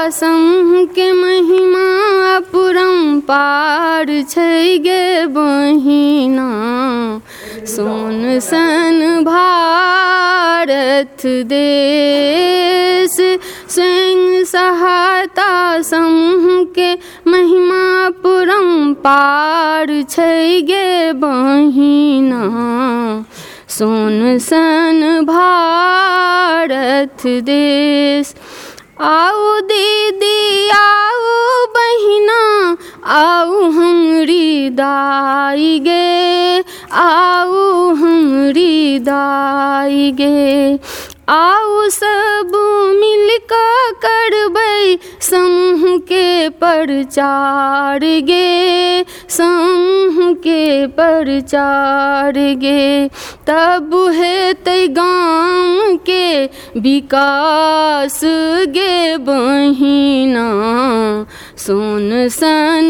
संग के महिमा अपरंपार छै गे बहिना। सोन सन भारत देश स्वयं सहायता समूह के महिमा अपरंपार छै गे बहिना। सोन सन भारत देश। आओ दीदी आओ बहिना आओ हमरी दाई गे, आओ हमरी दाई गे। आओ सब मिलकर करबै समूह के प्रचार गे, समूह के प्रचार गे। तब हेतै गाँव के विकास गे बहिना। सोन सन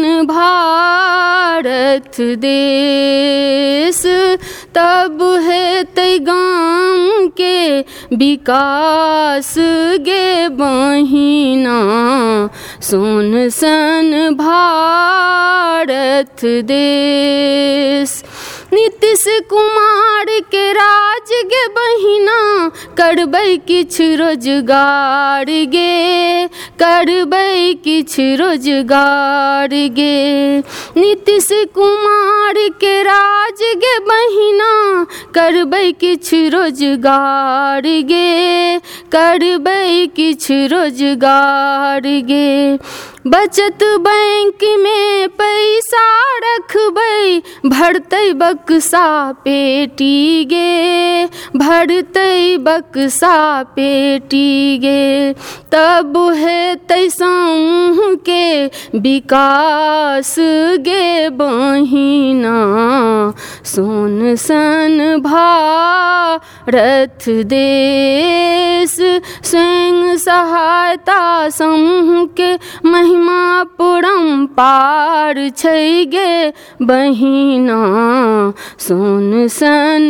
भारत देश तब हेतै गाँव के विकास गे बहिना। सोन सन भारत देश। नीतीश कुमार के राज गे बहिना करबै किछ रोजगार गे, करबै किछ रोजगार गे। नीतीश कुमार के राज गे बहिना करबै किछ रोजगार गे, करबै किछ रोजगार गे। बचत बैंक में पैसा रखबै भरतै बक्सा पेटी गे, भरतै बक्सा पेटी गे। तब हेतै समूह के विकास गे बहिना। सोन सन भारत देश स्वयं सहायता समूह के महिमा अपरंपार छै गे बहिना। सोन सन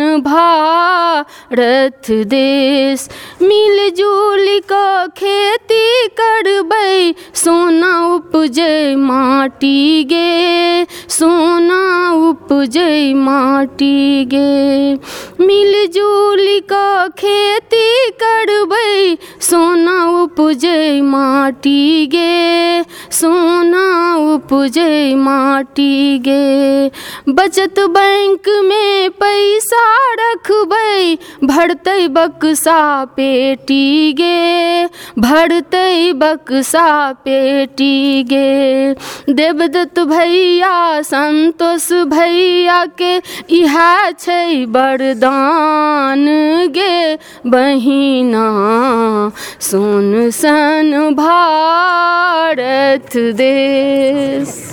भारत देश। मिलजुल कऽ खेती करबै सोना उपजै माटी गे, सोना उपजै माटी गे। मिलजुल कऽ खेती करबै सोना उपजै माटी गे, सोना उपजै माटी गे। बचत बैंक में पैसा रखबै भरतै बक्सा पेटी गे, भरतै बक्सा पेटी गे। देवदत्त भैया संतोष भैया के इहा छै वरदान गे बहिना। सोन सन भारत देश।